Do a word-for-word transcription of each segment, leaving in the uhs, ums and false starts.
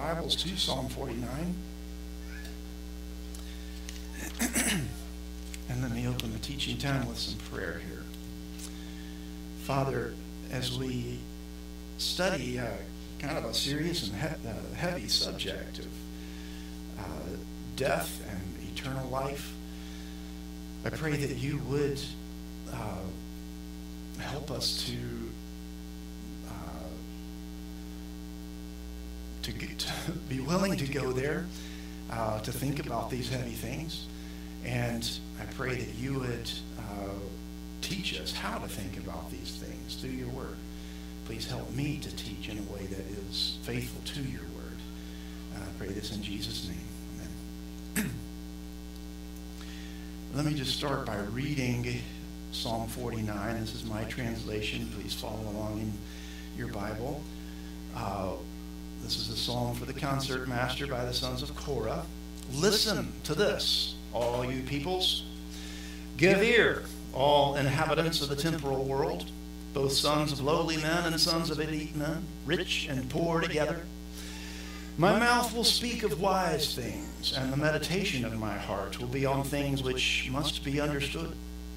Bibles to Psalm forty-nine. And let me open the teaching time with some prayer here. Father, as we study uh, kind of a serious and he- uh, heavy subject of uh, death and eternal life, I pray that you would uh, help us to uh, to, get, to be willing to go there, uh, to think about these heavy things. And I pray that you would uh, teach us how to think about these things through your word. Please help me to teach in a way that is faithful to your word. Uh, I pray this in Jesus' name. Amen. Let me just start by reading Psalm forty-nine. This is my translation. Please follow along in your Bible. Uh, this is a psalm for the concert master by the sons of Korah. Listen to this, all you peoples. Give ear, all inhabitants of the temporal world, both sons of lowly men and sons of elite men, rich and poor together. My mouth will speak of wise things, and the meditation of my heart will be on things which must be understood.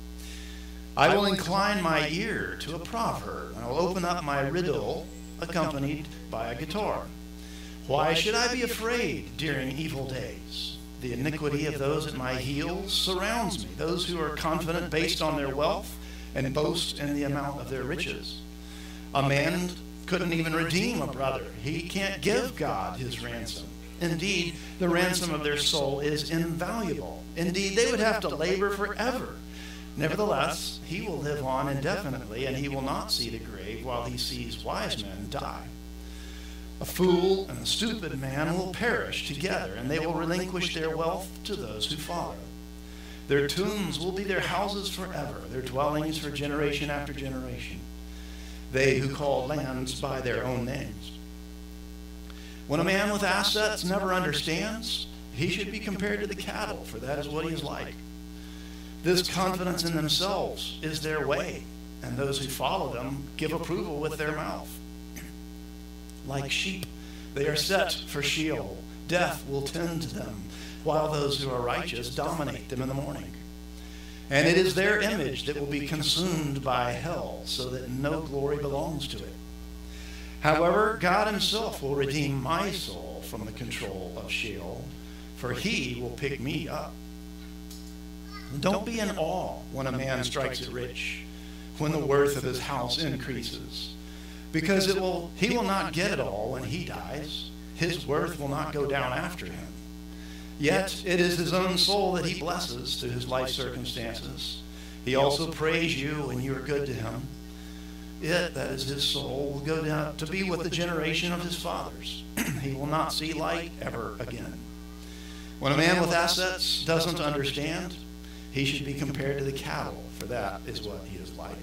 I will incline my ear to a proverb, and I will open up my riddle accompanied by a guitar. Why should I be afraid during evil days? The iniquity of those at my heels surrounds me, those who are confident based on their wealth and boast in the amount of their riches. A man couldn't even redeem a brother. He can't give God his ransom. Indeed, the ransom of their soul is invaluable. Indeed, they would have to labor forever. Nevertheless, he will live on indefinitely, and he will not see the grave while he sees wise men die. A fool and a stupid man will perish together, and they will relinquish their wealth to those who follow. Their tombs will be their houses forever, their dwellings for generation after generation. They who call lands by their own names. When a man with assets never understands, he should be compared to the cattle, for that is what he is like. This confidence in themselves is their way, and those who follow them give approval with their mouth. Like sheep, they are set for Sheol. Death will tend to them, while those who are righteous dominate them in the morning. And it is their image that will be consumed by hell, so that no glory belongs to it. However, God himself will redeem my soul from the control of Sheol, for he will pick me up. Don't be in awe when a man strikes it rich, when the worth of his house increases. Because it will, he will not get it all when he dies. His worth will not go down after him. Yet it is his own soul that he blesses through his life circumstances. He also prays you when you are good to him. It, that is his soul, will go down to be with the generation of his fathers. He will not see light ever again. When a man with assets doesn't understand, he should be compared to the cattle, for that is what he is like.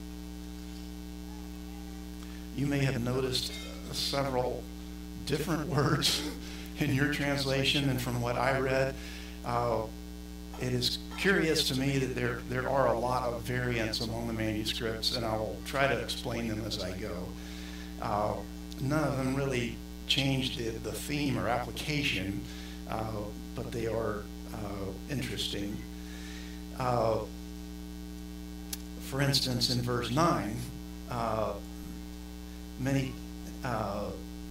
You may have noticed several different words in your translation and from what I read. Uh, it is curious to me that there, there are a lot of variants among the manuscripts, and I will try to explain them as I go. Uh, none of them really change the, the theme or application, uh, but they are uh, interesting. Uh, for instance, in verse nine, uh, many uh,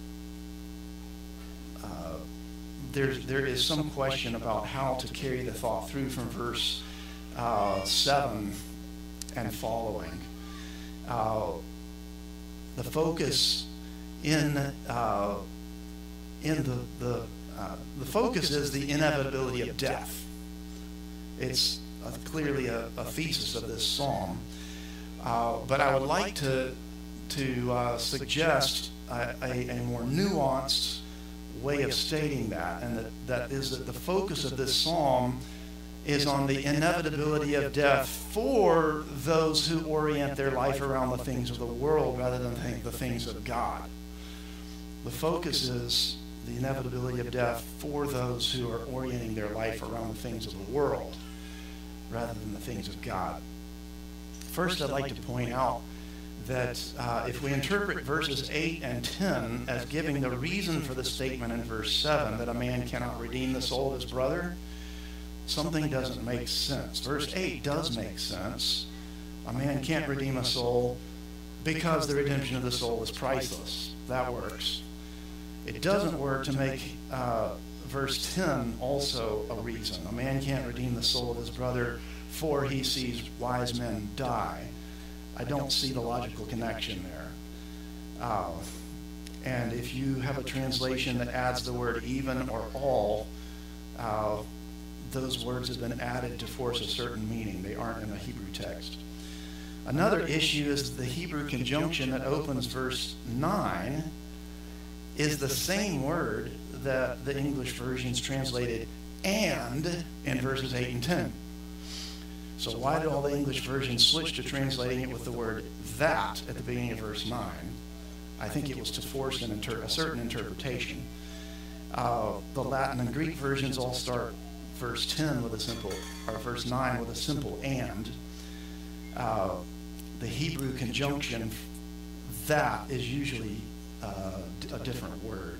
uh, there's, there is some question about how to carry the thought through from verse uh, seven and following. Uh, the focus in uh, in the the uh, the focus is the inevitability of death. It's uh, clearly a, a thesis of this psalm, uh, but I would like to to uh, suggest a, a, a more nuanced way of stating that, and that, that is that the focus of this psalm is on the inevitability of death for those who orient their life around the things of the world rather than think the things of God. The focus is the inevitability of death for those who are orienting their life around the things of the world rather than the things of God. First, I'd like to point out that uh, if we interpret verses eight and ten as giving the reason for the statement in verse seven that a man cannot redeem the soul of his brother, something doesn't make sense. Verse eight does make sense. A man can't redeem a soul because the redemption of the soul is priceless. That works. It doesn't work to make uh, verse ten also a reason. A man can't redeem the soul of his brother, for he sees wise men die. I don't see the logical connection there. Uh, and if you have a translation that adds the word even or all, uh, those words have been added to force a certain meaning. They aren't in the Hebrew text. Another issue is the Hebrew conjunction that opens verse nine is the same word that the English versions translated and in verses eight and ten. So why did all the English versions switch to translating it with the word that at the beginning of verse nine? I think it was to force an inter- a certain interpretation. Uh, the Latin and Greek versions all start verse ten with a simple, or verse nine with a simple and. Uh, the Hebrew conjunction, that is usually uh, a different word.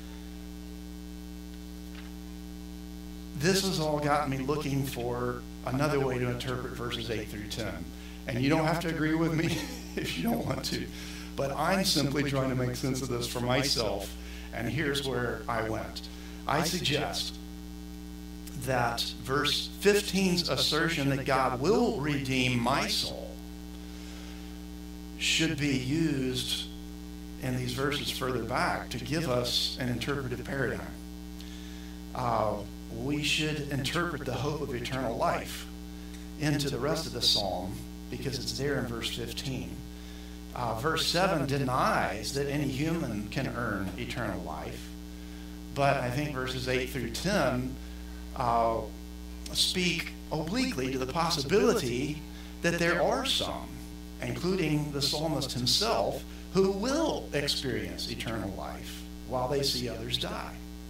This has all gotten me looking for another way to interpret verses eight through ten. And you don't have to agree with me if you don't want to. But I'm simply trying to make sense of this for myself. And here's where I went. I suggest that verse fifteen's assertion that God will redeem my soul should be used in these verses further back to give us an interpretive paradigm. Uh, we should interpret the hope of eternal life into the rest of the psalm because it's there in verse fifteen. Uh, verse seven denies that any human can earn eternal life, but I think verses eight through ten uh, speak obliquely to the possibility that there are some, including the psalmist himself, who will experience eternal life while they see others die.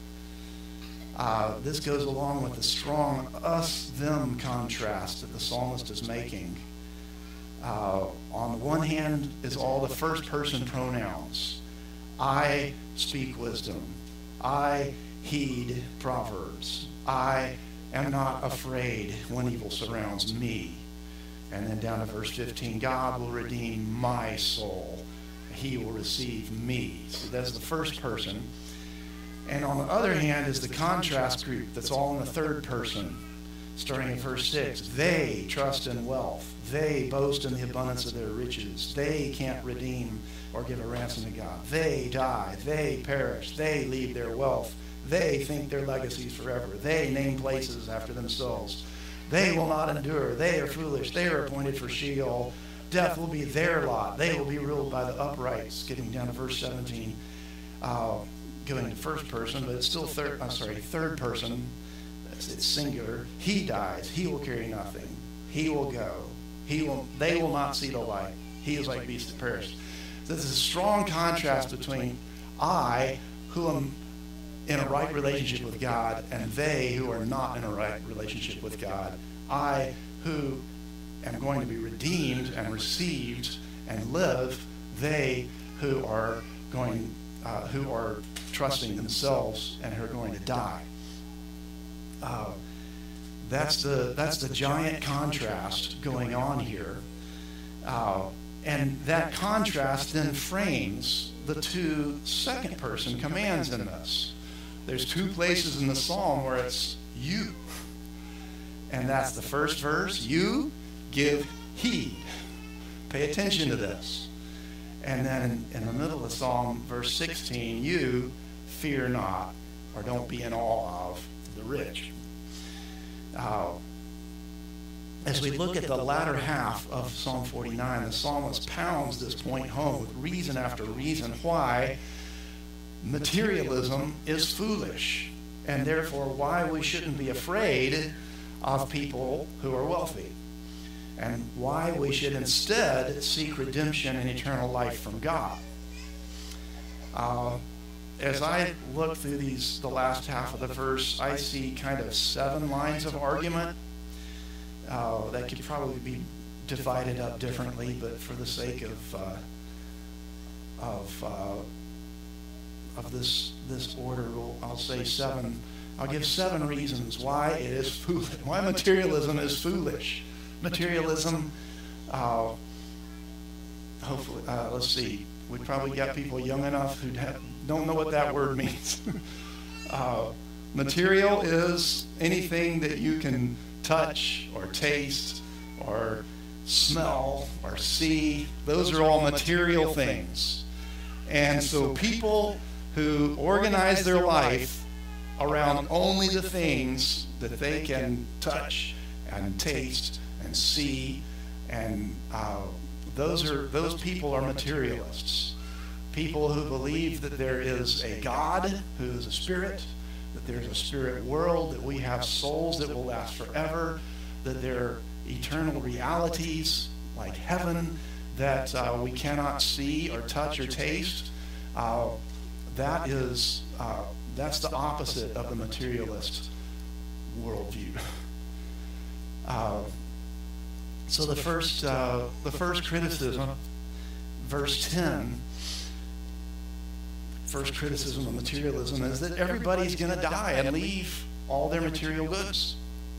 Uh, this goes along with the strong us-them contrast that the psalmist is making. Uh, on the one hand is all the first-person pronouns. I speak wisdom. I heed proverbs. I am not afraid when evil surrounds me. And then down to verse fifteen, God will redeem my soul. He will receive me. So that's the first person. And on the other hand is the contrast group that's all in the third person, starting in verse six. They trust in wealth. They boast in the abundance of their riches. They can't redeem or give a ransom to God. They die. They perish. They leave their wealth. They think their legacies forever. They name places after themselves. They will not endure. They are foolish. They are appointed for Sheol. Death will be their lot. They will be ruled by the uprights. Getting down to verse seventeen, uh, going to first person, but it's still third. I'm sorry, third person. It's, it's singular. He dies. He will carry nothing. He will go. He will. They will not see the light. He is like beasts that perish. So this is a strong contrast between I, who am in a right relationship with God, and they who are not in a right relationship with God. I, who am going to be redeemed and received and live, they who are going, uh, who are trusting themselves and who are going to die. Uh, that's the that's the giant contrast going on here, uh, and that contrast then frames the two second-person commands in this. There's two places in the psalm where it's you. And that's the first verse. You give heed. Pay attention to this. And then in, in the middle of the psalm, verse sixteen, you fear not, or don't be in awe of the rich. Uh, as we look at the latter half of Psalm forty-nine, the psalmist pounds this point home with reason after reason why materialism is foolish, and therefore why we shouldn't be afraid of people who are wealthy, and why we should instead seek redemption and eternal life from God. Uh, as I look through these, the last half of the verse, I see kind of seven lines of argument uh, that could probably be divided up differently, but for the sake of uh, of uh, of this this order, we'll, I'll say seven. I'll give seven reasons why it is foolish. Why materialism is foolish. Materialism. Uh, hopefully, uh, let's see. We probably got people young enough who have, don't know what that word means. uh, material is anything that you can touch or taste or smell or see. Those are all material things. And so people who organize their life around only the things that they can touch and taste and see, and uh, those are those people are materialists. People who believe that there is a God who is a spirit, that there's a spirit world, that we have souls that will last forever, that there are eternal realities like heaven that uh, we cannot see or touch or taste. Uh, that is uh, that's the opposite of the materialist worldview. Uh, so the first uh, the first criticism, verse ten. First criticism of materialism is that everybody's going to die and leave all their material goods.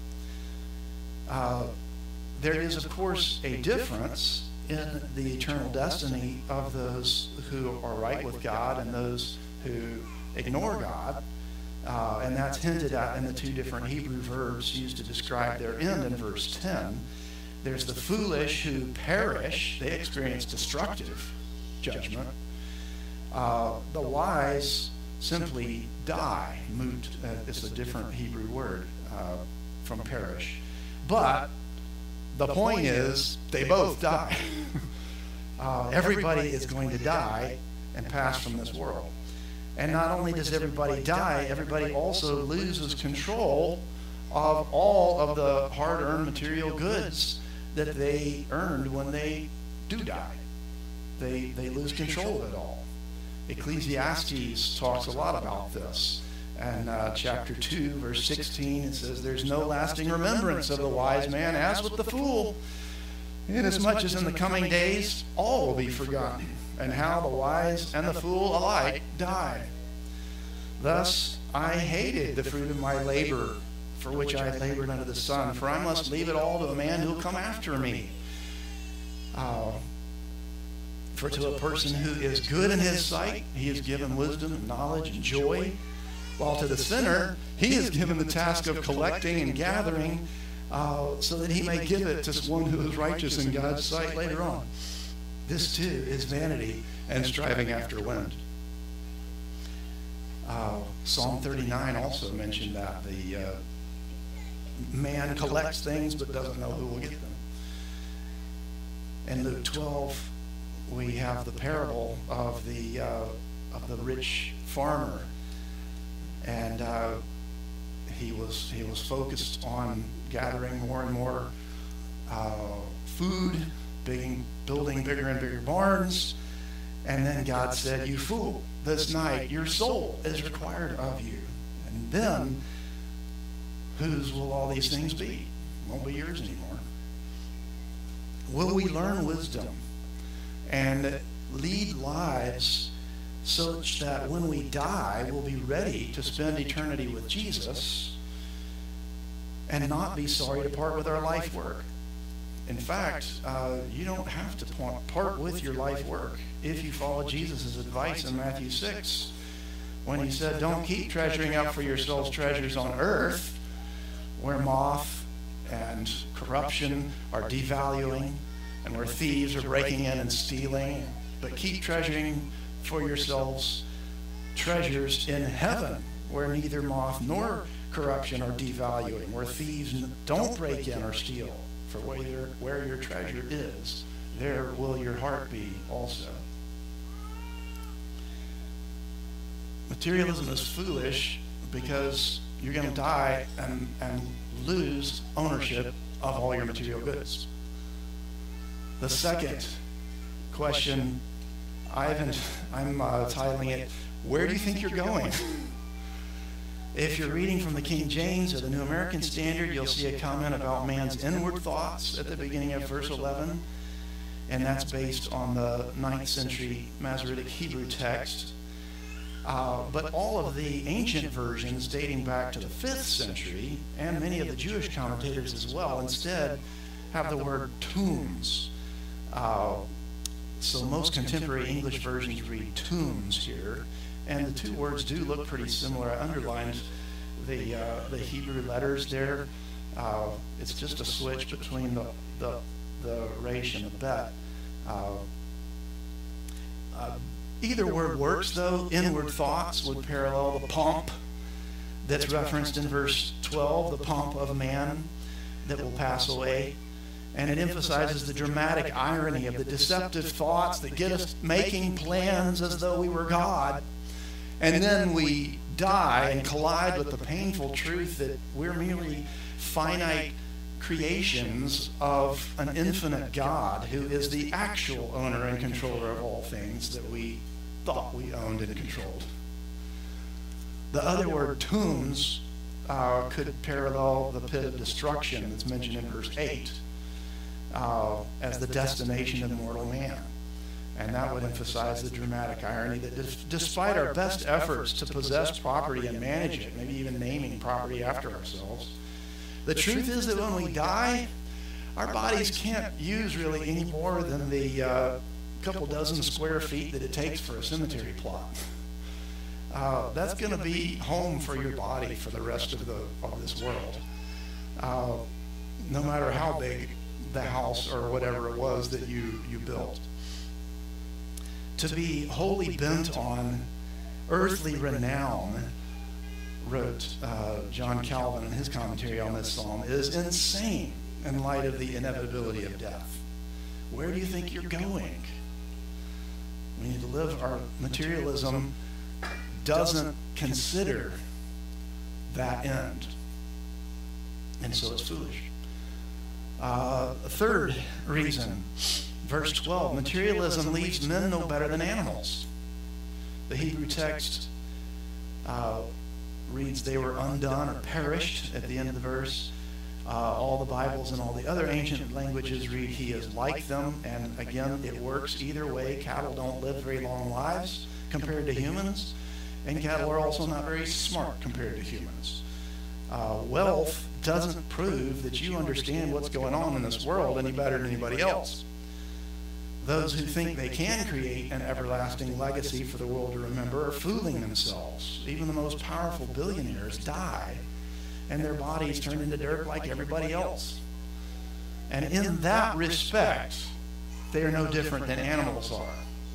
Uh, there is, of course, a difference in the eternal destiny of those who are right with God and those who ignore God. Uh, and that's hinted at in the two different Hebrew verbs used to describe their end in verse ten. There's the foolish who perish. They experience destructive judgment. Uh, the wise simply die. Moved, uh, it's a different Hebrew word uh, from perish. But the point is, they both die. uh, everybody is going to die and pass from this world. And not only does everybody die, everybody also loses control of all of the hard-earned material goods that they earned when they do die. They, they lose control of it all. Ecclesiastes talks a lot about this. And uh, chapter two, verse sixteen, it says, "There's no lasting remembrance of the wise man as with the fool. Inasmuch as in the coming days all will be forgotten, and how the wise and the fool alike die. Thus I hated the fruit of my labor, for which I had labored under the sun, for I must leave it all to a man who will come after me. Uh, For to a person who is good in his sight, he is given wisdom and knowledge and joy, while to the sinner, he is given the task of collecting and gathering, uh, so that he may give it to one who is righteous in God's sight later on. This too is vanity and striving after wind." Uh, Psalm thirty-nine also mentioned that. The uh, man collects things but doesn't know who will get them. In Luke twelve, we have the parable of the uh, of the rich farmer, and uh, he was he was focused on gathering more and more uh, food, building building bigger and bigger barns, and then God said, "You fool! This night your soul is required of you." And then, whose will all these things be? Won't be yours anymore. Will we learn wisdom and lead lives such that when we die, we'll be ready to spend eternity with Jesus and not be sorry to part with our life work? In fact, uh, you don't have to part with your life work if you follow Jesus' advice in Matthew six, when he said, "Don't keep treasuring up for yourselves treasures on earth, where moth and corruption are devaluing, and where thieves are breaking in and stealing, but keep treasuring for yourselves treasures in heaven, where neither moth nor corruption are devaluing, where thieves don't break in or steal. For where your, where your treasure is, there will your heart be also." Materialism is foolish because you're going to die and, and lose ownership of all your material goods. The second question, I've, I'm uh, titling it, "Where do you think you're going?" If you're reading from the King James or the New American Standard, you'll see a comment about man's inward thoughts at the beginning of verse eleven, and that's based on the ninth century Masoretic Hebrew text. Uh, but all of the ancient versions dating back to the fifth century, and many of the Jewish commentators as well, instead have the word tombs. Uh, so most contemporary English versions read tombs here. And the two words do look pretty similar. I underlined the uh, the Hebrew letters there. Uh, it's just a switch between the the, the resh and the bet. Uh, uh, either word works, though. Inward thoughts would parallel the pomp that's referenced in verse twelve, the pomp of man that will pass away. And it emphasizes the dramatic irony of the deceptive thoughts that get us making plans as though we were God. And then we die and collide with the painful truth that we're merely finite creations of an infinite God who is the actual owner and controller of all things that we thought we owned and controlled. The other word, tombs, uh, could parallel the pit of destruction that's mentioned in verse eight uh, as the destination of mortal man. And that would emphasize the dramatic irony that despite our best efforts to possess property and manage it, maybe even naming property after ourselves, the truth is that when we die, our bodies can't use really any more than the uh, couple dozen square feet that it takes for a cemetery plot. Uh, that's going to be home for your body for the rest of, the, of this world. Uh, no matter how big the house or whatever it was that you, you built. To be wholly bent on earthly renown, wrote uh, John Calvin in his commentary on this psalm, is insane in light of the inevitability of death. Where do you think you're going? We need to live. Our materialism doesn't consider that end, and so it's foolish. Uh, a third reason. Verse twelve, materialism leaves men no better than animals. The Hebrew text uh, reads they were undone or perished at the end of the verse. Uh, all the Bibles and all the other ancient languages read he is like them. And again, it works either way. Cattle don't live very long lives compared to humans. And cattle are also not very smart compared to humans. Uh, wealth doesn't prove that you understand what's going on in this world any better than anybody else. Those who think they can create an everlasting legacy for the world to remember are fooling themselves. Even the most powerful billionaires die, and their bodies turn into dirt like everybody else. And in that respect, they are no different than animals are.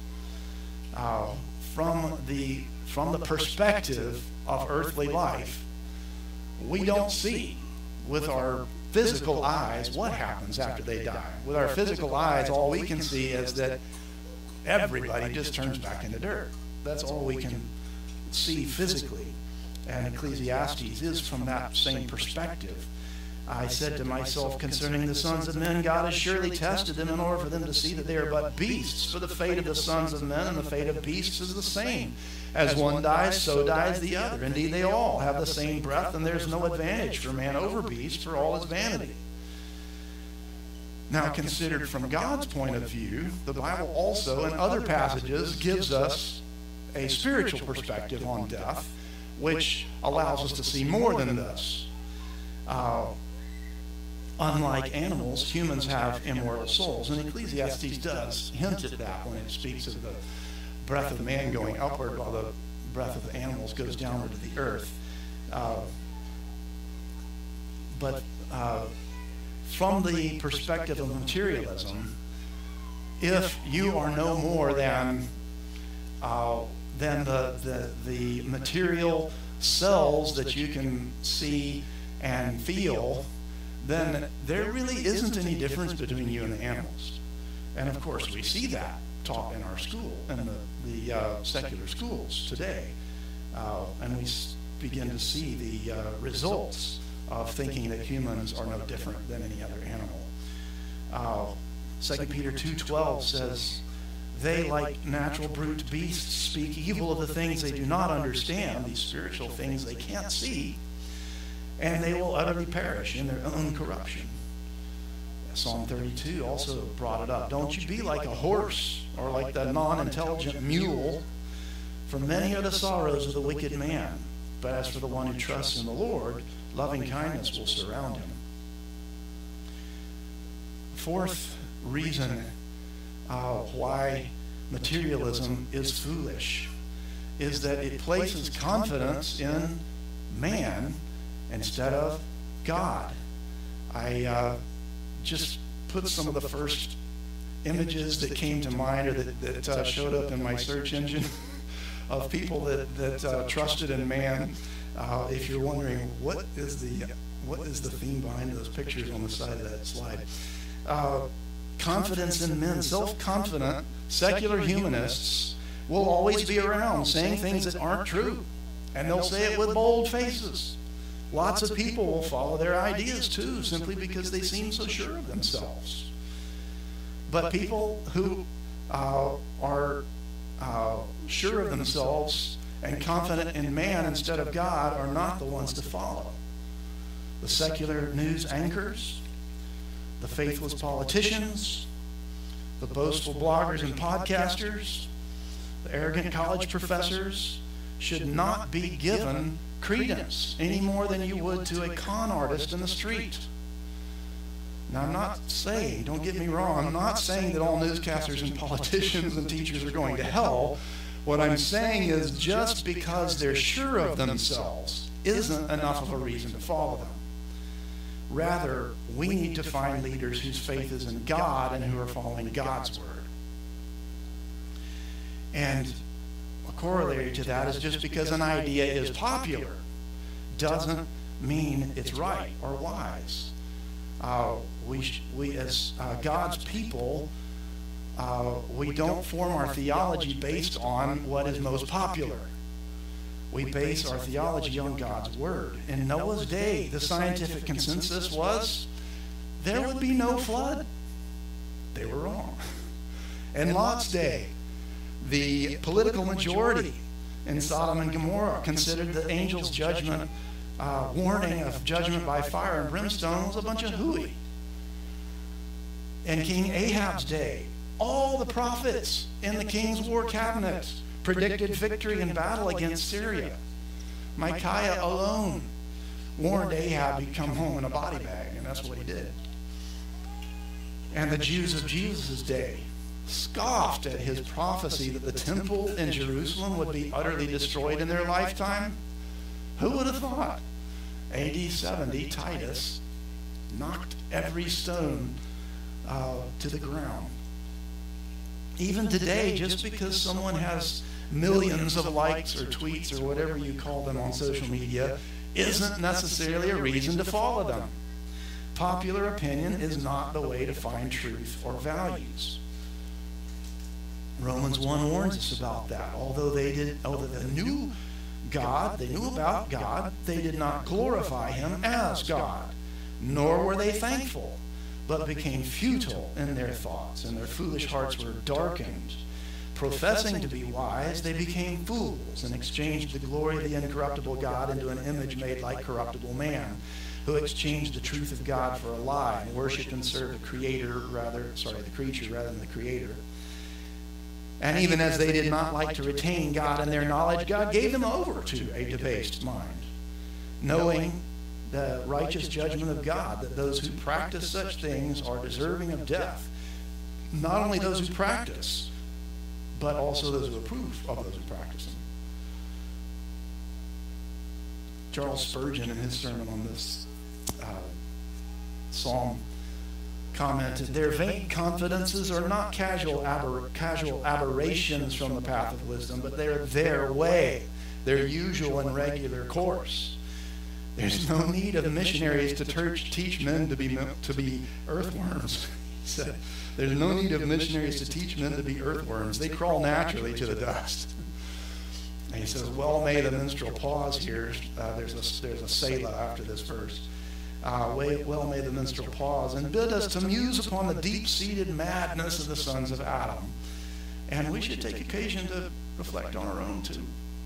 Uh, from the from the perspective of earthly life, we don't see with our physical eyes what happens after they die. With our physical eyes, all we can see is that everybody just turns back into dirt. That's all we can see physically. And Ecclesiastes is from that same perspective. I said to myself concerning the sons of men, God has surely tested them in order for them to see that they are but beasts. For the fate of the sons of men and the fate of beasts is the same. As one dies, so dies the other. Indeed, they all have the same breath, and there's no advantage for man over beast, for all is vanity. Now, considered from God's point of view, the Bible also, in other passages, gives us a spiritual perspective on death, which allows us to see more than this. Uh, unlike animals, humans have immortal souls, and Ecclesiastes does hint at that when it speaks of the breath of man going upward while the breath of the animals goes downward to the earth. Uh, but uh, from the perspective of materialism, if you are no more than uh, than the, the the material cells that you can see and feel, then there really isn't any difference between you and the animals. And of course, we see that taught in our school, in the, the uh, secular schools today. Uh, and we s- begin to see the uh, results of thinking that humans are no different than any other animal. Uh, Second Peter two twelve says They, like natural brute beasts, speak evil of the things they do not understand, these spiritual things they can't see, and they will utterly perish in their own corruption. Psalm thirty-two also brought it up. Don't you be like a horse or like the non-intelligent mule, for many are the sorrows of the wicked man, but as for the one who trusts in the Lord, loving kindness will surround him. Fourth reason uh, why materialism is foolish is that it places confidence in man instead of God. I uh, just put some of the first images that came to mind or that, that uh, showed up in my search engine of people that, that uh, trusted in man. Uh, if you're wondering what is the what is the theme behind those pictures on the side of that slide, uh, confidence in men, self-confident secular humanists will always be around saying things that aren't true, and they'll say it with bold faces. Lots of people will follow their ideas too, simply because they seem so sure of themselves. But people who uh, are uh, sure of themselves and confident in man instead of God are not the ones to follow. The secular news anchors, the faithless politicians, the boastful bloggers and podcasters, the arrogant college professors should not be given credence any more than you would to a con artist in the street. Now, I'm not saying, don't get me wrong, I'm not saying that all newscasters and politicians and teachers are going to hell. What I'm saying is just because they're sure of themselves isn't enough of a reason to follow them. Rather, we need to find leaders whose faith is in God and who are following God's word. And a corollary to that is just because an idea is popular doesn't mean it's right or wise. Uh, we, sh- we as uh, God's people, uh, we don't form our theology based on what is most popular. We base our theology on God's word. In Noah's day, the scientific consensus was there would be no flood. They were wrong. In Lot's day, the political majority in Sodom and Gomorrah considered the angel's judgment, uh, warning of judgment by fire and brimstone was a bunch of hooey. In King Ahab's day, all the prophets in the king's war cabinet predicted victory in battle against Syria. Micaiah alone warned Ahab he'd come home in a body bag, and that's what he did. And the Jews of Jesus' day scoffed at his prophecy that the temple in Jerusalem would be utterly destroyed in their lifetime. Who would have thought? A D seventy, Titus knocked every stone uh, to the ground. Even today, just because someone has millions of likes or tweets or whatever you call them on social media, isn't necessarily a reason to follow them. Popular opinion is not the way to find truth or values. Romans one warns us about that. Although they did, although they knew God, they knew about God, they did not glorify him as God, nor were they thankful, but became futile in their thoughts, and their foolish hearts were darkened. Professing to be wise, they became fools and exchanged the glory of the incorruptible God into an image made like corruptible man, who exchanged the truth of God for a lie and worshipped and served the creator rather, sorry, the creature rather than the creator. And even as they did not like to retain God in their knowledge, God gave them over to a debased mind, knowing the righteous judgment of God, that those who practice such things are deserving of death. Not only those who practice, but also those who approve of those who practice them. Charles Spurgeon, in his sermon on this uh, psalm, commented, "Their vain confidences are not casual, aber- casual aberrations from the path of wisdom, but they're their way, their usual and regular course. There's no need of missionaries to ter- teach men to be to be earthworms." He said, "There's no need of missionaries to teach men to be earthworms. They crawl naturally to the dust." And he says, "Well may the minstrel pause here." Uh, there's a there's a Selah after this verse. Uh, well may the minstrel pause and bid us to muse upon the deep-seated madness of the sons of Adam, And we should take occasion to reflect on our own too.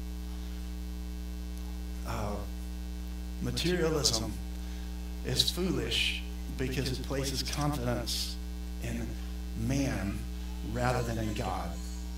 Uh, materialism is foolish because it places confidence in man rather than in God.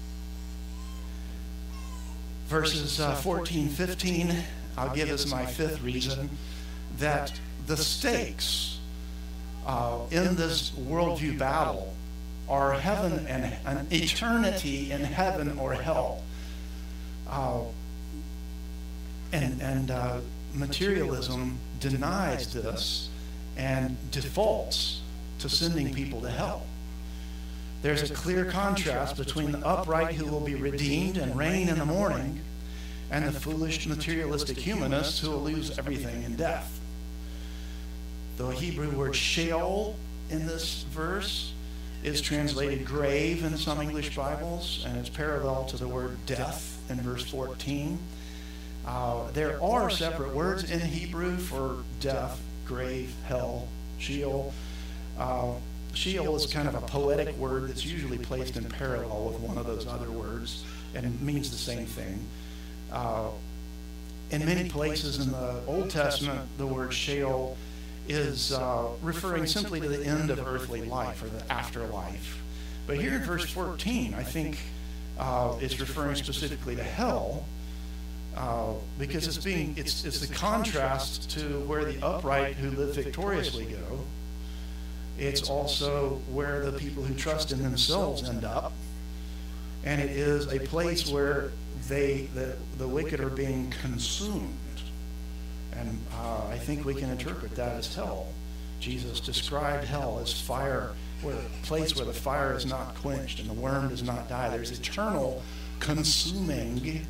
Verses uh, fourteen, fifteen, I'll give as my fifth reason that the stakes uh, in this worldview battle are heaven and an eternity in heaven or hell. Uh, and and uh, materialism denies this and defaults to sending people to hell. There's a clear contrast between the upright who will be redeemed and reign in the morning and the foolish materialistic humanists who will lose everything in death. The Hebrew word Sheol in this verse is translated grave in some English Bibles, and it's parallel to the word death in verse fourteen. Uh, there are separate words in Hebrew for death, grave, hell, Sheol. Uh, Sheol is kind of a poetic word that's usually placed in parallel with one of those other words and means the same thing. Uh, in many places in the Old Testament, the word Sheol is uh, referring simply to the end of earthly life or the afterlife. But here in verse fourteen, I think uh, it's referring specifically to hell uh, because it's being it's it's the contrast to where the upright who live victoriously go. It's also where the people who trust in themselves end up. And it is a place where they, the, the wicked are being consumed. And uh, I think we can interpret that as hell. Jesus described hell as fire, where a place where the fire is not quenched and the worm does not die. There's eternal consuming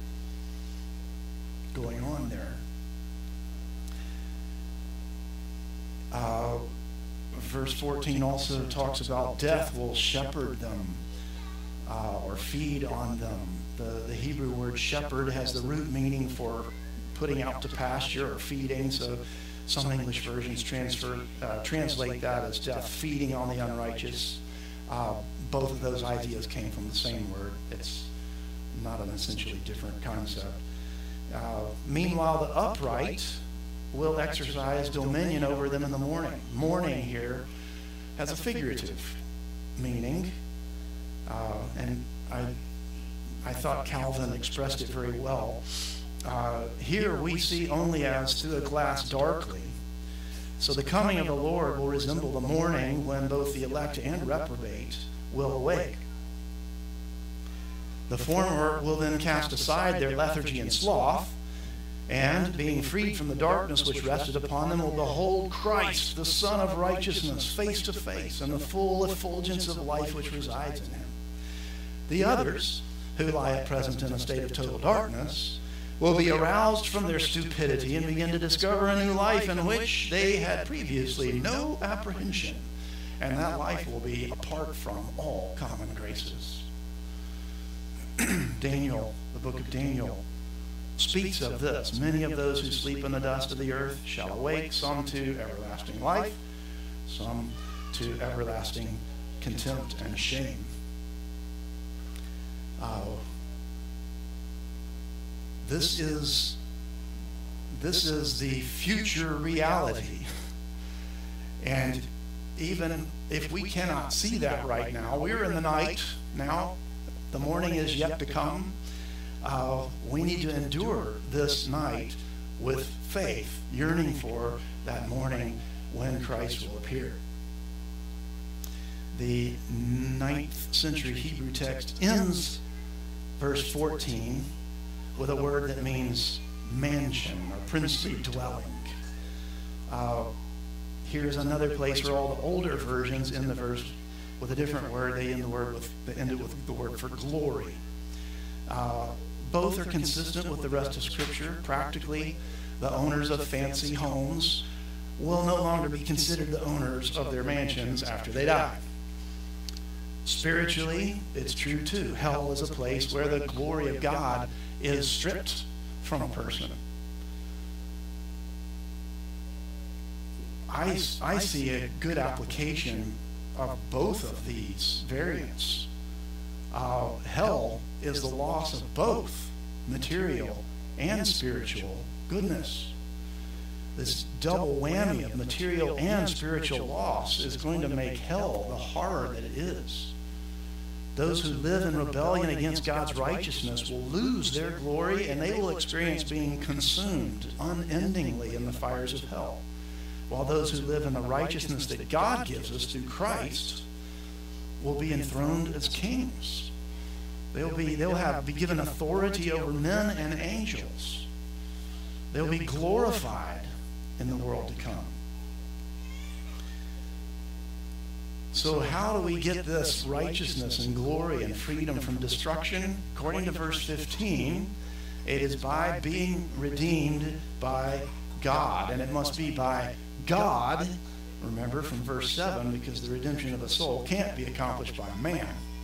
going on there. Uh, Verse fourteen also talks about death will shepherd them uh, or feed on them. The, the Hebrew word shepherd has the root meaning for putting out to pasture or feeding. So some English versions transfer, uh, translate that as death feeding on the unrighteous. Uh, both of those ideas came from the same word. It's not an essentially different concept. Uh, meanwhile, the upright will exercise dominion over them in the morning. Morning here has a figurative meaning, uh, and I, I thought Calvin expressed it very well. Uh, here we see only as through a glass darkly. So the coming of the Lord will resemble the morning when both the elect and reprobate will awake. The former will then cast aside their lethargy and sloth, and, being freed from the darkness which rested upon them, will behold Christ, the Son of Righteousness, face to face, and the full effulgence of life which resides in him. The others, who lie at present in a state of total darkness, will be aroused from their stupidity and begin to discover a new life in which they had previously no apprehension. And that life will be apart from all common graces. Daniel, the book of Daniel, speaks of this. Many of those who sleep in the dust of the earth shall awake, some to everlasting life, some to everlasting contempt and shame. Uh, this is this is the future reality. And even if we cannot see that right now, we're in the night now. The morning is yet to come. Uh, we need to endure this night with faith, yearning for that morning when Christ will appear. The ninth century Hebrew text ends verse fourteen with a word that means mansion or princely dwelling. Uh, here's another place where all the older versions end the verse with a different word. They end the word with they end it with the word for glory. Uh, both are consistent with the rest of Scripture. Practically, the owners of fancy homes will no longer be considered the owners of their mansions after they die. Spiritually, it's true too. Hell is a place where the glory of God is stripped from a person. I, I see a good application of both of these variants Uh, hell is the loss of both material and spiritual goodness. This double whammy of material and spiritual loss is going to make hell the horror that it is. Those who live in rebellion against God's righteousness will lose their glory, and they will experience being consumed unendingly in the fires of hell. While those who live in the righteousness that God gives us through Christ will be enthroned as kings. They'll be, they'll have, be given authority over men and angels. They'll be glorified in the world to come. So how do we get this righteousness and glory and freedom from destruction? According to verse fifteen, it is by being redeemed by God. And it must be by God, remember from verse seven, because the redemption of the soul can't be accomplished by man.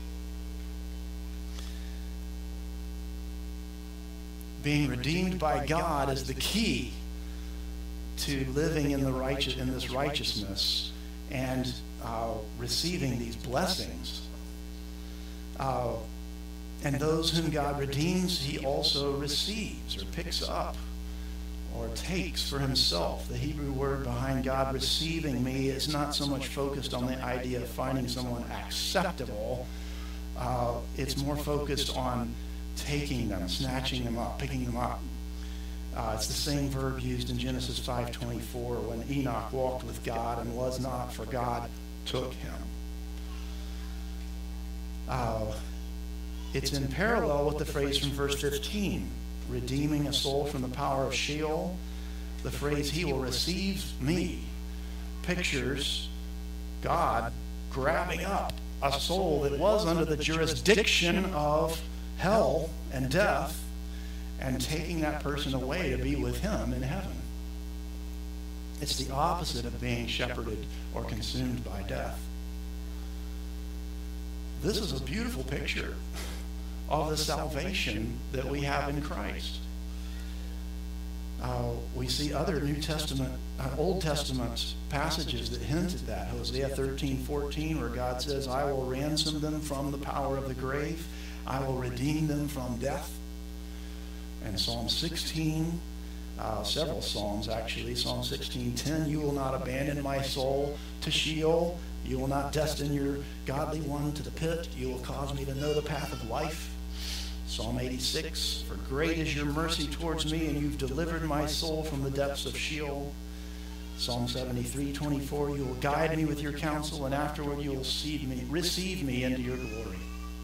Being redeemed by God is the key to living in the righteous in this righteousness and uh, receiving these blessings. Uh, and those whom God redeems, he also receives or picks up or takes for himself. The Hebrew word behind God receiving me is not so much focused on the idea of finding someone acceptable. Uh, it's more focused on taking them, snatching them up, picking them up. Uh, it's the same verb used in Genesis five twenty-four when Enoch walked with God and was not, for God took him. Uh, it's in parallel with the phrase from verse fifteen, redeeming a soul from the power of Sheol. The phrase, he will receive me, pictures God grabbing up a soul that was under the jurisdiction of hell and death and taking that person away to be with him in heaven. It's the opposite of being shepherded or consumed by death. This is a beautiful picture of the salvation that we have in Christ. Uh, we see other New Testament, uh, Old Testament passages that hint at that. Hosea thirteen fourteen, where God says, I will ransom them from the power of the grave. I will redeem them from death. And Psalm sixteen, uh, several Psalms actually, Psalm sixteen ten, you will not abandon my soul to Sheol. You will not destine your godly one to the pit. You will cause me to know the path of life. Psalm eighty-six, for great is your mercy towards me, and you've delivered my soul from the depths of Sheol. Psalm seventy-three twenty-four, you will guide me with your counsel, and afterward you will receive me, receive me into your glory.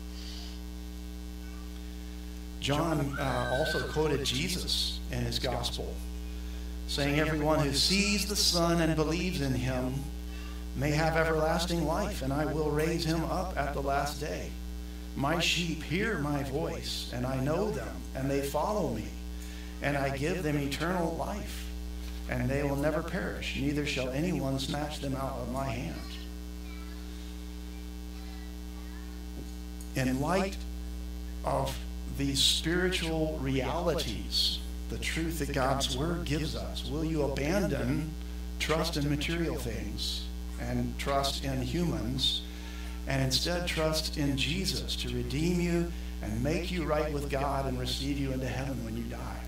John uh, also quoted Jesus in his gospel, saying, everyone who sees the Son and believes in him may have everlasting life, and I will raise him up at the last day. My sheep hear my voice, and I know them, and they follow me, and I give them eternal life, and they will never perish, neither shall anyone snatch them out of my hand. In light of these spiritual realities, the truth that God's Word gives us, will you abandon trust in material things and trust in humans, and instead trust in Jesus to redeem you and make you right with God and receive you into heaven when you die?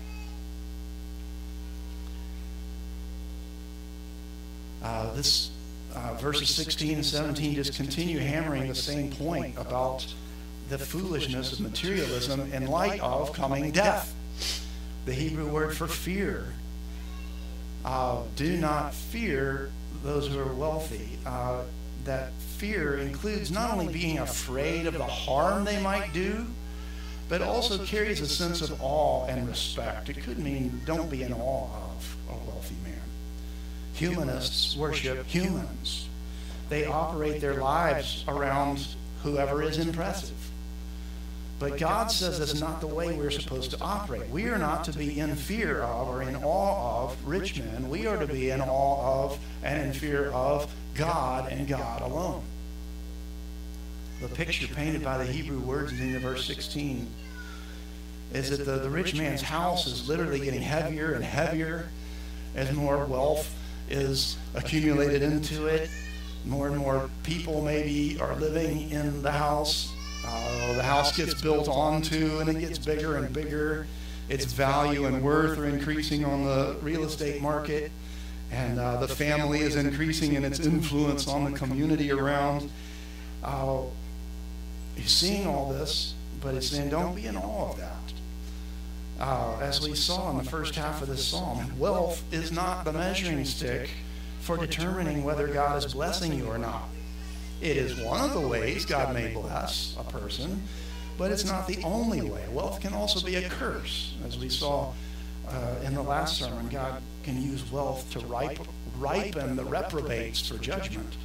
Uh, this uh, verses sixteen and seventeen just continue hammering the same point about the foolishness of materialism in light of coming death. The Hebrew word for fear. Uh, do not fear those who are wealthy. Uh, that fear includes not only being afraid of the harm they might do, but also carries a sense of awe and respect. It could mean don't be in awe of a wealthy man. Humanists worship humans. They operate their lives around whoever is impressive. But God says that's not the way we're supposed to operate. We are not to be in fear of or in awe of rich men. We are to be in awe of and in fear of God and God alone. The picture painted by the Hebrew words in verse sixteen is that the, the rich man's house is literally getting heavier and heavier as more wealth is accumulated into it. More and more people maybe are living in the house. Uh, the house gets built onto, and it gets bigger and bigger. Its value and worth are increasing on the real estate market, and uh, the family is increasing in its influence on the community around. Uh, he's seeing all this, but he's saying, don't be in awe of that. Uh, as we saw in the first half of this psalm, wealth is not the measuring stick for determining whether God is blessing you or not. It is one of the ways God may bless a person, but it's not the only way. Wealth can also be a curse. As we saw uh, in the last sermon, God can use wealth to ripe, ripen the reprobates for judgment.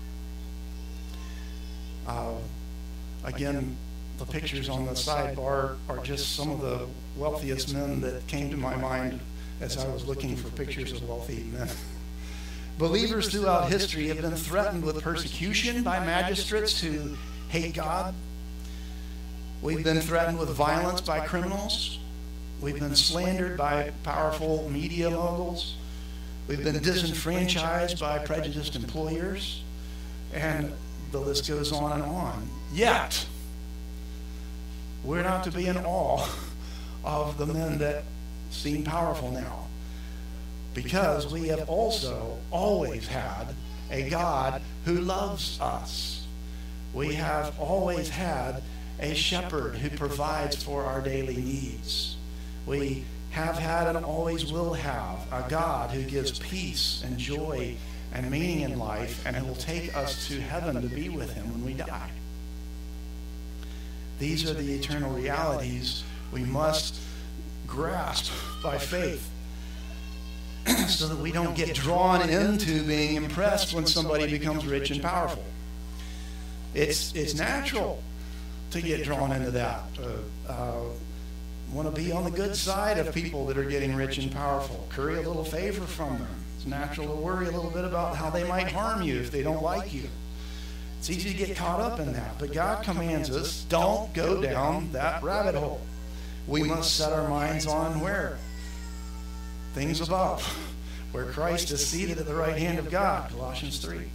Uh, again, the pictures on the sidebar are just some of the wealthiest men that came to my mind as I was looking for pictures of wealthy men. Believers throughout history have been threatened with persecution by magistrates who hate God. We've been threatened with violence by criminals. We've been slandered by powerful media moguls. We've been disenfranchised by prejudiced employers. And the list goes on and on. Yet, we're not to be in awe of the men that seem powerful now, because we have also always had a God who loves us. We have always had a shepherd who provides for our daily needs. We have had and always will have a God who gives peace and joy and meaning in life, and who will take us to heaven to be with him when we die. These are the eternal realities we must grasp by faith, so that we don't get drawn into being impressed when somebody becomes rich and powerful. It's it's natural to get drawn into that. Uh, uh, want to be on the good side of people that are getting rich and powerful. Curry a little favor from them. It's natural to worry a little bit about how they might harm you if they don't like you. It's easy to get caught up in that. But God commands us, don't go down that rabbit hole. We must set our minds on where? Things above, where Christ is seated at the right hand of God, Colossians three.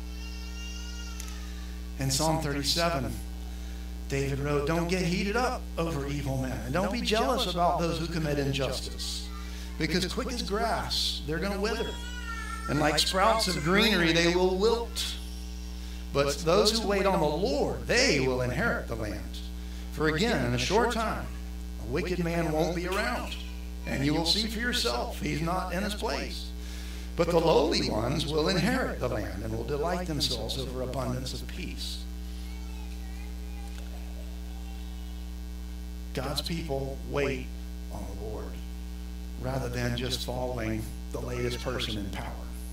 In Psalm thirty-seven, David wrote, don't get heated up over evil men, and don't be jealous about those who commit injustice, because quick as grass, they're going to wither, and like sprouts of greenery, they will wilt. But those who wait on the Lord, they will inherit the land. For again, in a short time, a wicked man won't be around, and you will see for yourself, he's not in his place. But the lowly ones will inherit the land and will delight themselves over abundance of peace. God's people wait on the Lord rather than just following the latest person in power.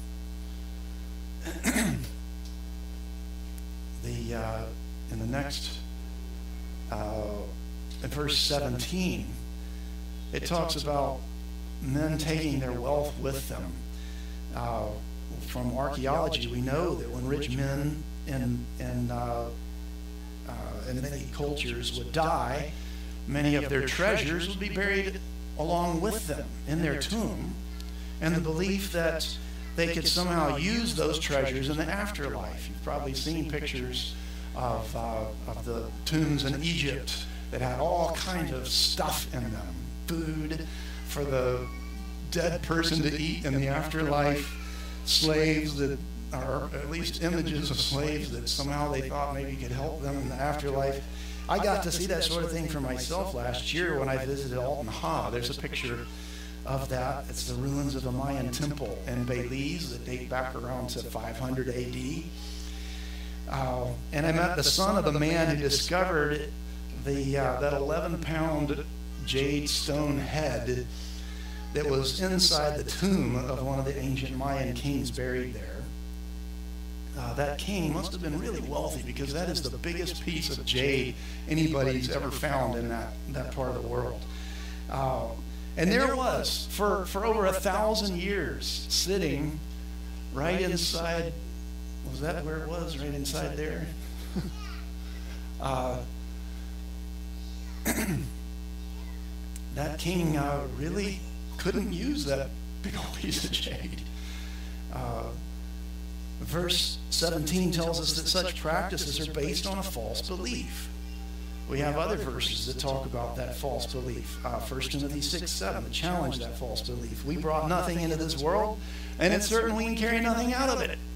the uh, in the next uh, in verse seventeen, it talks about men taking their wealth with them. Uh, from archaeology, we know that when rich men in in uh, uh, in many cultures would die, many of their treasures would be buried along with them in their tomb, and the belief that they could somehow use those treasures in the afterlife. You've probably seen pictures of, uh, of the tombs in Egypt that had all kinds of stuff in them. Food for the dead person to eat in the afterlife, slaves that, or at least images of slaves that somehow they thought maybe could help them in the afterlife. I got to see that sort of thing for myself last year when I visited Alton Ha. There's a picture of that. It's the ruins of a Mayan temple in Belize that date back around to five hundred A D. Uh, and I met the son of the man who discovered the uh, that eleven pound jade stone head that was inside the tomb of one of the ancient Mayan kings buried there. Uh, that king must have been really wealthy, because that is the biggest piece of jade anybody's ever found in that, that part of the world. Uh, and there it was, for, for over a thousand years, sitting right inside, was that where it was, right inside there? uh, that king uh, really couldn't use that big old piece of jade. Uh, Verse seventeen tells us that such practices are based on a false belief. We have other verses that talk about that false belief. Uh, First Timothy six seven, that challenge that false belief. We brought nothing into this world, and it's certain we can carry nothing out of it.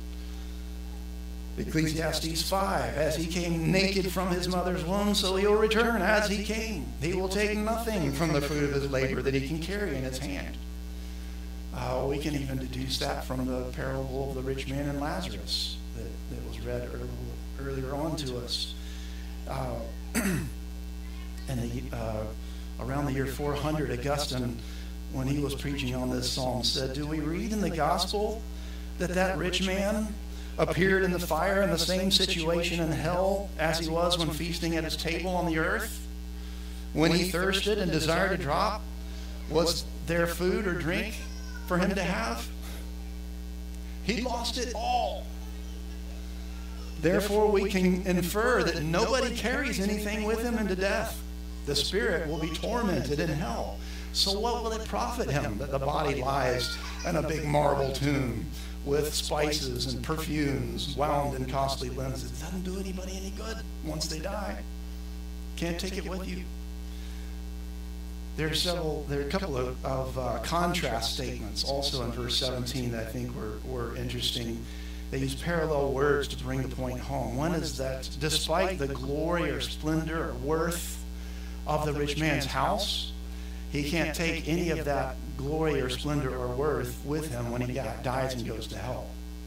Ecclesiastes five, as he came naked from his mother's womb, so he will return as he came. He will take nothing from the fruit of his labor that he can carry in his hand. Uh, we can even deduce that from the parable of the rich man and Lazarus that, that was read earlier, earlier on to us. Uh, and the, uh, around the year four hundred, Augustine, when he was preaching on this psalm, said, do we read in the gospel that that rich man appeared in the fire in the same situation in hell as he was when feasting at his table on the earth? When he thirsted and desired a drop, was there food or drink for him to have? He lost it all. Therefore, we can infer that nobody carries anything with him into death. The spirit will be tormented in hell. So what will it profit him that the body lies in a big marble tomb with spices and perfumes wound in costly linens? It doesn't do anybody any good once they die. Can't take it with you. There are several, there are a couple of, of uh, contrast statements also in verse seventeen that I think were, were interesting. They use parallel words to bring the point home. One is that despite the glory or splendor or worth of the rich man's house, he can't take any of that glory or splendor or worth with him when he dies and goes to hell.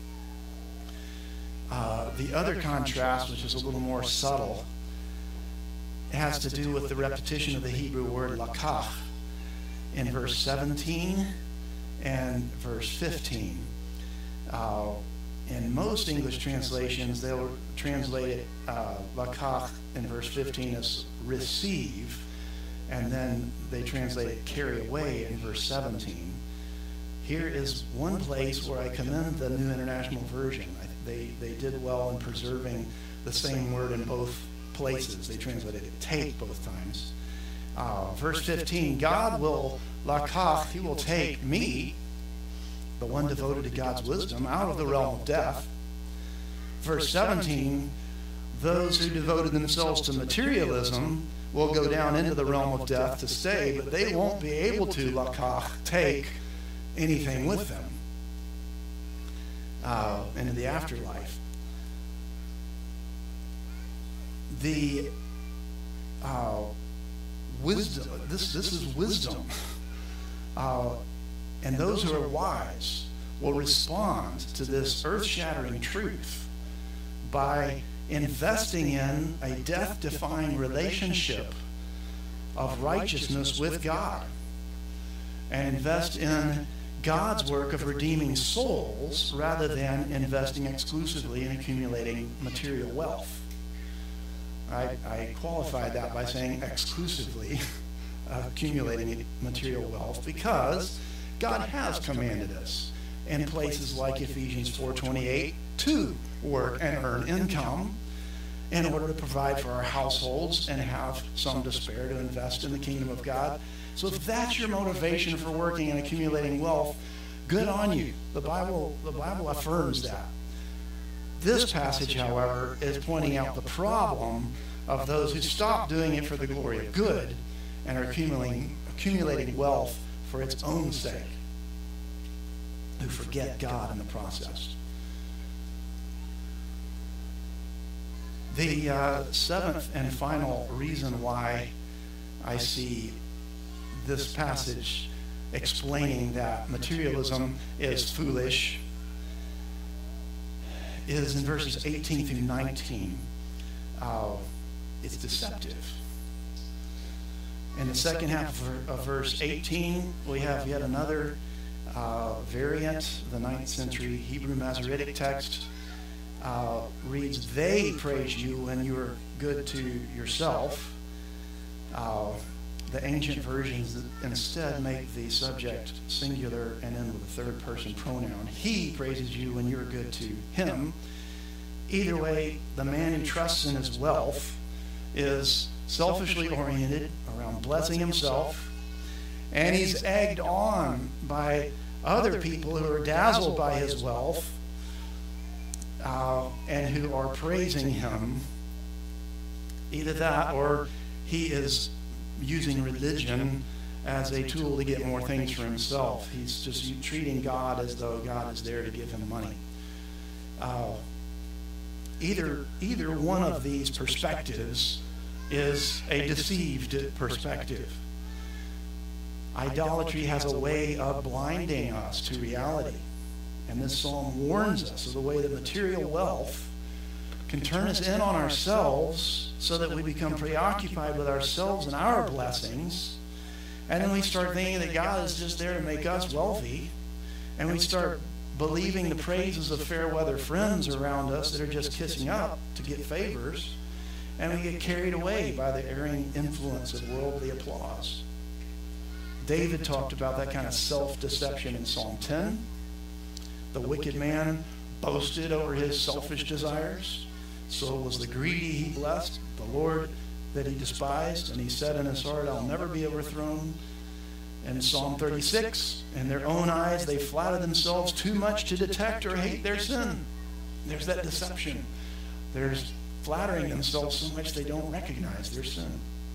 Uh, the other contrast, which is a little more subtle, has to do with the repetition of the Hebrew word lakach in verse seventeen and verse fifteen. Uh, in most English translations, they'll translate it uh, lakach in verse fifteen as receive, and then they translate it carry away in verse seventeen. Here is one place where I commend the New International Version. I, they, they did well in preserving the same word in both places. They translated it take both times. Uh, verse fifteen, God will lakach, he will take me, the one devoted to God's wisdom, out of the realm of death. Verse seventeen, those who devoted themselves to materialism will go down into the realm of death to stay, but they won't be able to lakach, take anything with them uh, into the afterlife. The uh, wisdom, this, this is wisdom. Uh, and those who are wise will respond to this earth-shattering truth by investing in a death-defying relationship of righteousness with God, and invest in God's work of redeeming souls rather than investing exclusively in accumulating material wealth. I, I qualified that by saying exclusively accumulating material wealth, because God has commanded us in places like Ephesians four twenty-eight to work and earn income in order to provide for our households and have some to spare to invest in the kingdom of God. So if that's your motivation for working and accumulating wealth, good on you. The Bible, the Bible affirms that. This passage, however, is pointing out the problem of those who stop doing it for the glory of good and are accumulating, accumulating wealth for its own sake, who forget God in the process. The uh, seventh and final reason why I see this passage explaining that materialism is foolish is in verses eighteen through nineteen. Uh, it's deceptive. In the second half of verse eighteen, we have yet another uh, variant. The ninth century Hebrew Masoretic text uh, reads, "They praise you when you are good to yourself." Uh, the ancient versions instead make the subject singular and end with a third person pronoun. He praises you when you're good to him. Either way, the man who trusts in his wealth is selfishly oriented around blessing himself, and he's egged on by other people who are dazzled by his wealth uh, and who are praising him Either that, or he is using religion as a tool to get more things for himself. He's just treating God as though God is there to give him money. Uh, either, either one of these perspectives is a deceived perspective. Idolatry has a way of blinding us to reality. And this psalm warns us of the way that material wealth can turn us in on ourselves so that we become preoccupied with ourselves and our blessings. And then we start thinking that God is just there to make us wealthy. And we start believing the praises of fair weather friends around us that are just kissing up to get favors. And we get carried away by the erring influence of worldly applause. David talked about that kind of self-deception in Psalm ten. The wicked man boasted over his selfish desires. So was the greedy he blessed, the Lord that he despised. And he said in his heart, I'll never be overthrown. And Psalm thirty-six, in their own eyes they flatter themselves too much to detect or hate their sin. There's that deception. There's flattering themselves so much they don't recognize their sin.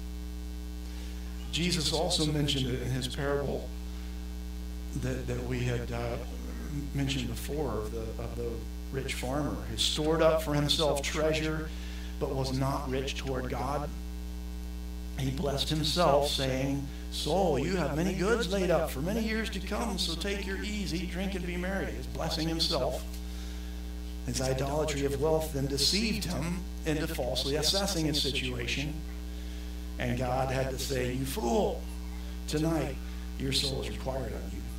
Jesus also mentioned it in his parable that, that we had uh, mentioned before of the, of the rich farmer who stored up for himself treasure but was not rich toward God. He blessed himself, saying, Soul, you have many goods laid up for many years to come, so take your ease, eat, drink, and be merry. He's blessing himself. His idolatry of wealth then deceived him into falsely assessing his situation. And God had to say, you fool, tonight your soul is required of you.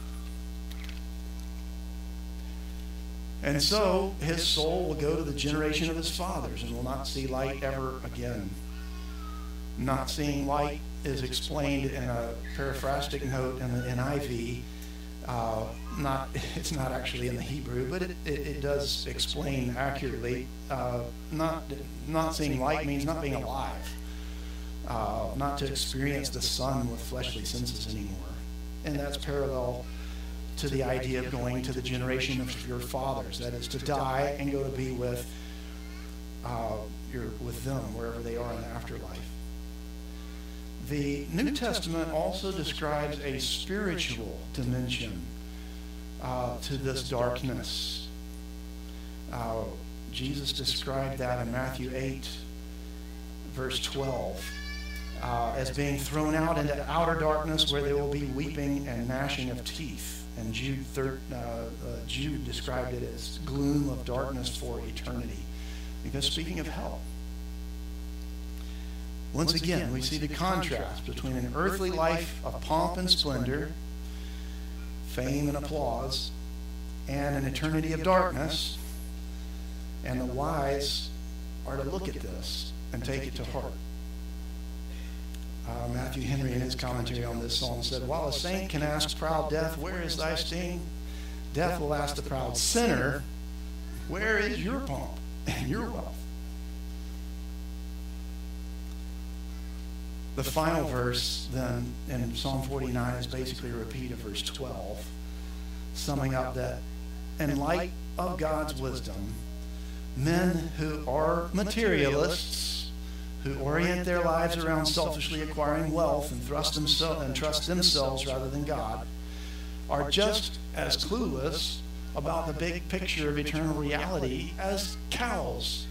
And so his soul will go to the generation of his fathers and will not see light ever again. Not seeing light is explained in a paraphrastic note in the N I V. Uh, not, it's not actually in the Hebrew, but it, it, it does explain accurately. Uh, not, not seeing light means not being alive. Uh, not to experience the sun with fleshly senses anymore. And that's parallel to the idea of going to the generation of your fathers. That is to die and go to be with, uh, your, with them wherever they are in the afterlife. The New Testament also describes a spiritual dimension uh, to this darkness. Uh, Jesus described that in Matthew eight, verse twelve, uh, as being thrown out into outer darkness where there will be weeping and gnashing of teeth. And Jude, third, uh, uh, Jude described it as gloom of darkness for eternity. Because speaking of hell, once again, we see the contrast between an earthly life of pomp and splendor, fame and applause, and an eternity of darkness. And the wise are to look at this and take it to heart. Uh, Matthew Henry, in his commentary on this psalm, said, while a saint can ask proud death, where is thy sting? Death will ask the proud sinner, where is your pomp and your wealth? The final verse then in Psalm forty-nine is basically a repeat of verse twelve, summing up that in light of God's wisdom, men who are materialists, who orient their lives around selfishly acquiring wealth and thrust themselves and trust themselves rather than God, are just as clueless about the big picture of eternal reality as cows.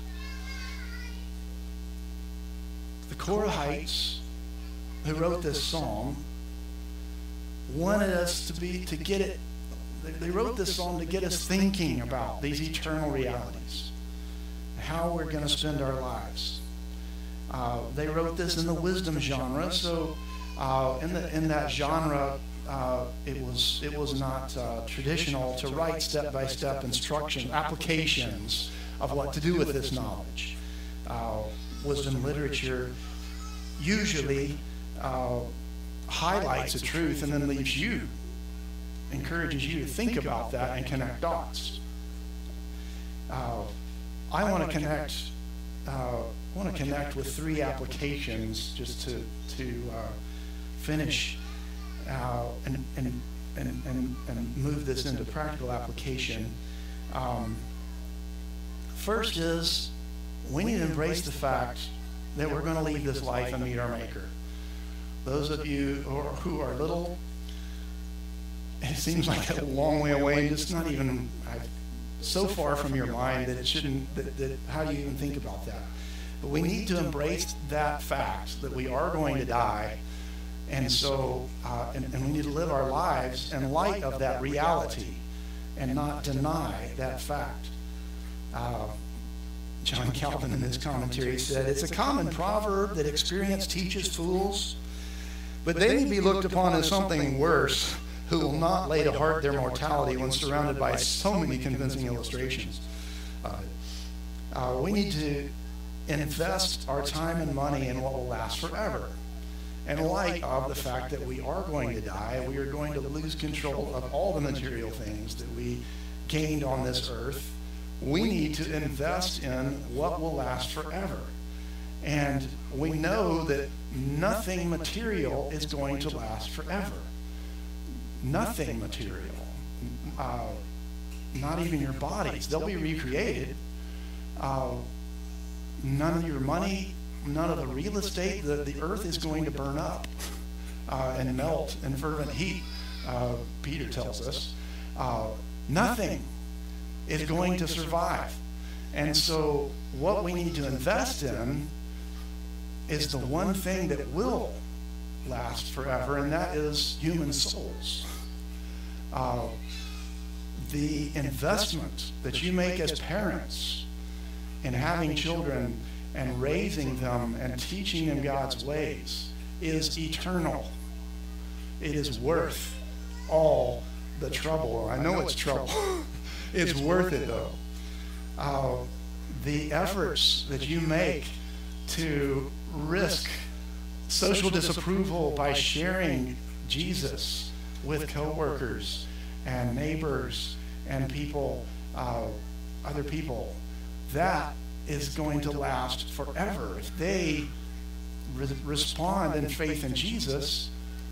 The Korahites, who wrote this psalm, wanted us to be to get it. They wrote this psalm to get us thinking about these eternal realities, how we're going to spend our lives. Uh, they wrote this in the wisdom genre, so uh, in the in that genre, uh, it was it was not uh, traditional to write step-by-step instruction applications of what to do with this knowledge. Uh, wisdom literature usually uh, highlights a truth and then leaves you, encourages you to think about that and connect dots. Uh, I want to connect. Uh, I want to connect with three applications just to to uh, finish uh, and, and and and and move this into practical application. Um, first is we need to embrace the fact that we're going to leave this life and meet our Maker. Those of you who are, who are little, it seems like a long way away, and it's not even I, so far from your mind that it shouldn't, that, that how do you even think about that? But we need to embrace that fact that we are going to die, and so, uh, and, and we need to live our lives in light of that reality and not deny that fact. Uh, John Calvin in his commentary said, "It's a common proverb that experience teaches fools, but they may be looked upon as something worse who will not lay to heart their mortality when surrounded by so many convincing illustrations." Uh, uh, we need to invest our time and money in what will last forever. In light of the fact that we are going to die, we are going to lose control of all the material things that we gained on this earth. We need to invest in what will last forever. And we know that nothing material is going to last forever. Nothing material. Uh, not even your bodies. They'll be recreated. Uh, none of your money, none of the real estate. The, the earth is going to burn up uh, and melt in fervent heat, uh, Peter tells us. Uh, nothing is going to survive. And so what we need to invest in is the one thing that will last forever, and that is human souls. Uh, the investment that you make as parents in having children and raising them and teaching them God's ways is eternal. It is worth all the trouble. I know it's trouble. It's worth it, though. Uh, the efforts that you make to risk social disapproval by sharing Jesus with coworkers and neighbors and people, uh, other people, that is going to last forever. If they re- respond in faith in Jesus,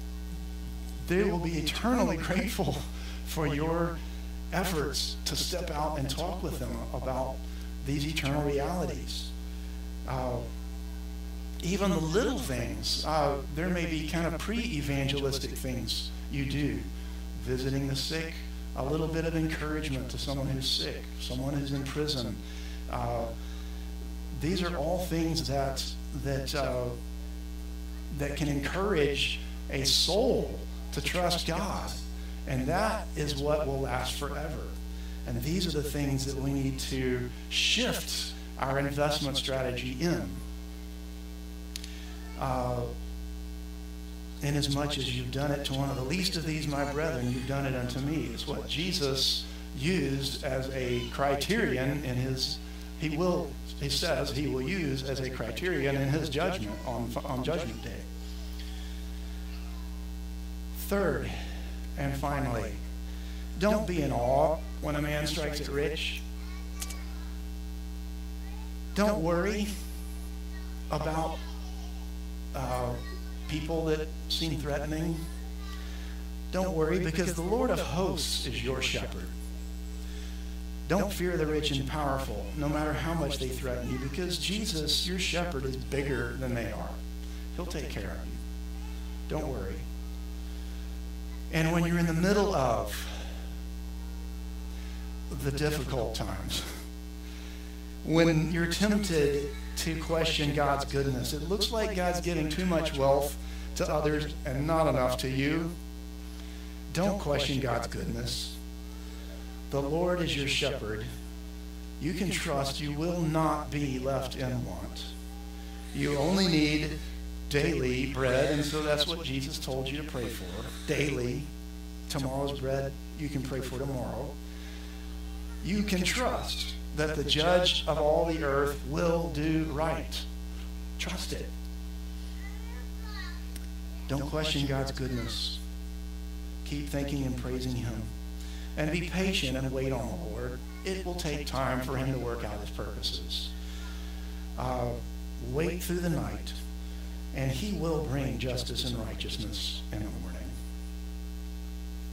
they will be eternally grateful for your efforts to step out and talk with them about these eternal realities. Uh, even the little things, uh, there may be kind of pre-evangelistic things you do. Visiting the sick, a little bit of encouragement to someone who's sick, someone who's in prison. Uh, these are all things that that uh, that can encourage a soul to trust God. And that is what will last forever. And these are the things that we need to shift our investment strategy in. Uh, inasmuch as you've done it to one of the least of these, my brethren, you've done it unto me. It's what Jesus used as a criterion in his, he will, he says he will use as a criterion in his judgment on, on Judgment Day. Third, and finally, don't be in awe when a man strikes it rich. Don't worry about uh, people that seem threatening. Don't worry, because the Lord of hosts is your shepherd. Don't fear the rich and powerful, no matter how much they threaten you, because Jesus, your shepherd, is bigger than they are. He'll take care of you. Don't worry. And when you're in the middle of the difficult times, when you're tempted to question God's goodness, it looks like God's giving too much wealth to others and not enough to you, don't question God's goodness. The Lord is your shepherd. You can trust you will not be left in want. You only need daily bread, and so that's what Jesus told you to pray for. Daily. Tomorrow's bread you can pray for tomorrow. You can trust that the judge of all the earth will do right. Trust it. Don't question God's goodness. Keep thanking and praising him. And be patient and wait on the Lord. It will take time for him to work out his purposes. Uh, wait through the night, and he will bring justice and righteousness in the morning.